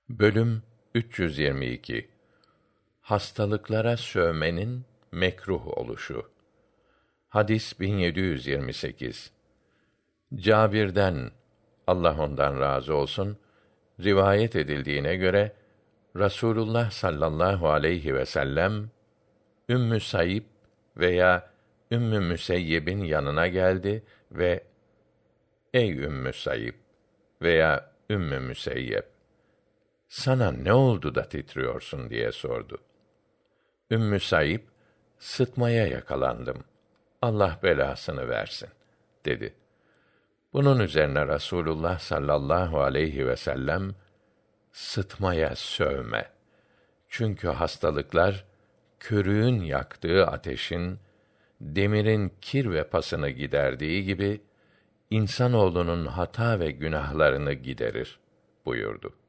Bölüm 322. Hastalıklara sövmenin mekruh oluşu. Hadis 1728. Cabir'den, Allah ondan razı olsun, rivayet edildiğine göre Rasulullah sallallahu aleyhi ve sellem Ümmü Saib veya Ümmü Müseyyib'in yanına geldi ve "Ey Ümmü Saib veya Ümmü Müseyyib, sana ne oldu da titriyorsun?" diye sordu. Ümmü Saib, "Sıtmaya yakalandım. Allah belasını versin," dedi. Bunun üzerine Rasulullah sallallahu aleyhi ve sellem, "Sıtmaya sövme. Çünkü hastalıklar, körüğün yaktığı ateşin, demirin kir ve pasını giderdiği gibi, insanoğlunun hata ve günahlarını giderir," buyurdu.